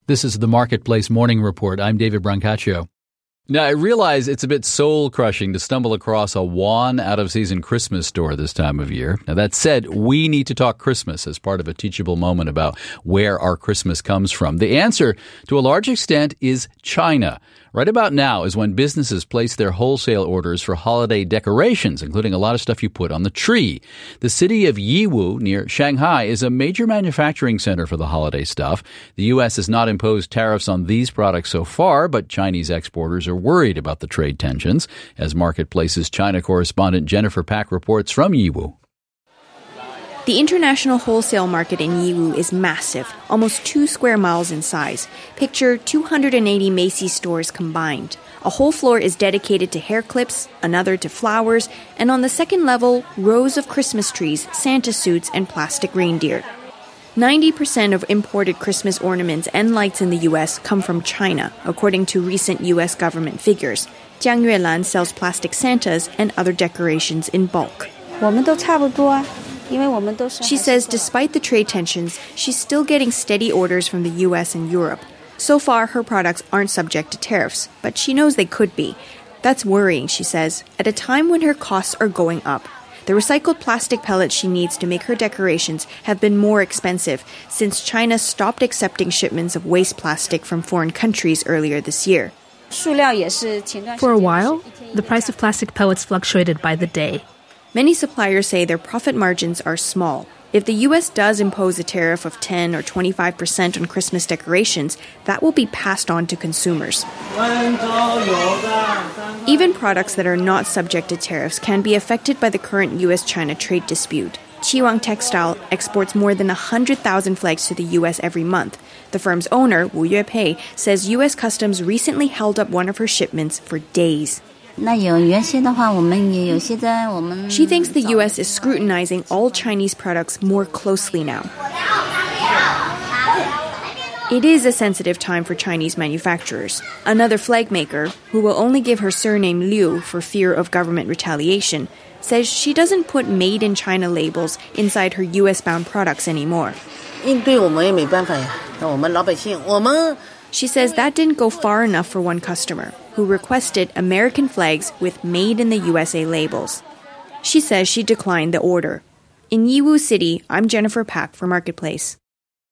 This is the Marketplace Morning Report. I'm David Brancaccio. Now, I realize it's a bit soul-crushing to stumble across a Wan out-of-season Christmas store this time of year. Now, that said, we need to talk Christmas as part of a teachable moment about where our Christmas comes from. The answer, to a large extent, is China. Right about now is when businesses place their wholesale orders for holiday decorations, including a lot of stuff you put on the tree. The city of Yiwu, near Shanghai, is a major manufacturing center for the holiday stuff. The U.S. has not imposed tariffs on these products so far, but Chinese exporters are worried about the trade tensions. As Marketplace's China correspondent Jennifer Pack reports from Yiwu. The international wholesale market in Yiwu is massive, almost 2 square miles in size. Picture 280 Macy's stores combined. A whole floor is dedicated to hair clips, another to flowers, and on the second level, rows of Christmas trees, Santa suits, and plastic reindeer. 90% of imported Christmas ornaments and lights in the U.S. come from China, according to recent U.S. government figures. Jiang Yuelan sells plastic Santas and other decorations in bulk. She says despite the trade tensions, she's still getting steady orders from the U.S. and Europe. So far, her products aren't subject to tariffs, but she knows they could be. That's worrying, she says, at a time when her costs are going up. The recycled plastic pellets she needs to make her decorations have been more expensive since China stopped accepting shipments of waste plastic from foreign countries earlier this year. For a while, the price of plastic pellets fluctuated by the day. Many suppliers say their profit margins are small. If the U.S. does impose a tariff of 10 or 25% on Christmas decorations, that will be passed on to consumers. Even products that are not subject to tariffs can be affected by the current U.S.-China trade dispute. Qiwang Textile exports more than 100,000 flags to the U.S. every month. The firm's owner, Wu Yuepei, says U.S. Customs recently held up one of her shipments for days. She thinks the U.S. is scrutinizing all Chinese products more closely now. It is a sensitive time for Chinese manufacturers. Another flag maker, who will only give her surname Liu for fear of government retaliation, says she doesn't put Made in China labels inside her U.S.-bound products anymore. She says that didn't go far enough for one customer, who requested American flags with Made in the USA labels. She says she declined the order. In Yiwu City, I'm Jennifer Pack for Marketplace.